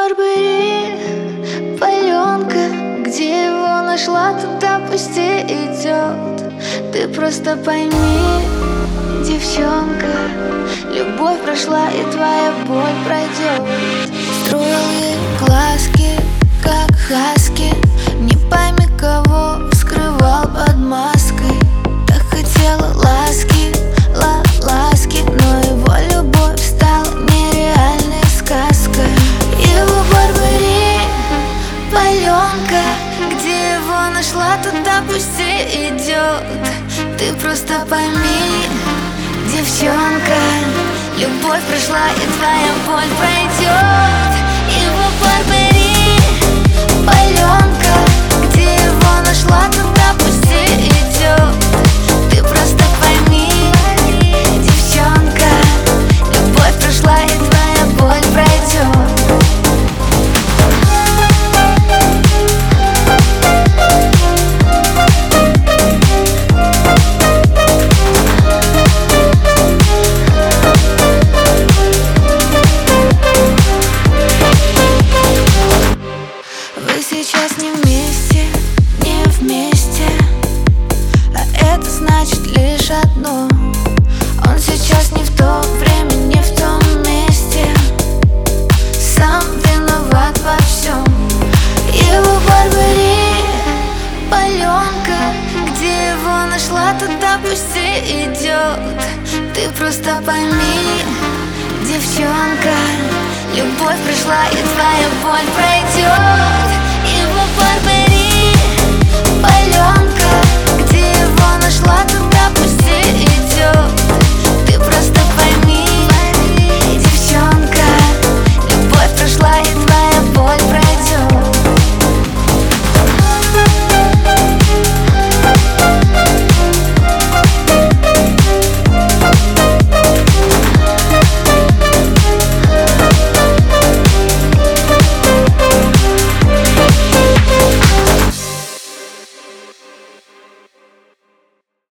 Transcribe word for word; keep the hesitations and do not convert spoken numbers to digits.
Барбари паленка, где его нашла, туда пусть и идет. Ты просто пойми, девчонка, любовь прошла и твоя боль пройдет. Строил ей глазки, как хаски, не пойми кого скрывал под маской. Так хотела ласки, ла ласки, но его любовь стала нереальной сказкой. Его Барбари паленка, где его нашла, туда пусть и идет. Ты просто пойми, девчонка, любовь прошла и твоя боль пройдет. Его Барбари паленка, где его нашла, туда пусть и идет. Ты просто пойми, девчонка, любовь прошла и твоя боль пройдет. Сейчас не вместе, не вместе, а это значит лишь одно: он сейчас не в то время, не в том месте, сам виноват во всем. Его Барбари паленка, где его нашла, туда пусть и идет. Ты просто пойми, девчонка, любовь пришла и твоя боль пройдет. Его Барбари паленка, где его нашла, туда пусть и идет.